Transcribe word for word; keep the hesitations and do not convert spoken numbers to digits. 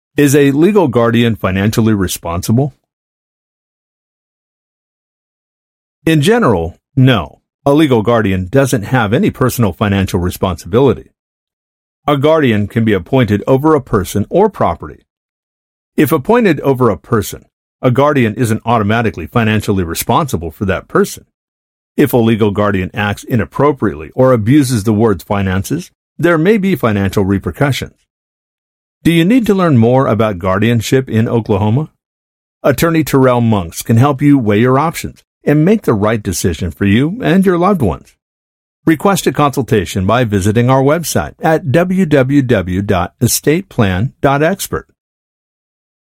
Is a legal guardian financially responsible? In general, no. A legal guardian doesn't have any personal financial responsibility. A guardian can be appointed over a person or property. If appointed over a person, a guardian isn't automatically financially responsible for that person. If a legal guardian acts inappropriately or abuses the word's finances, there may be financial repercussions. Do you need to learn more about guardianship in Oklahoma? Attorney Terrell Monks can help you weigh your options and make the right decision for you and your loved ones. Request a consultation by visiting our website at w w w dot estate plan dot expert.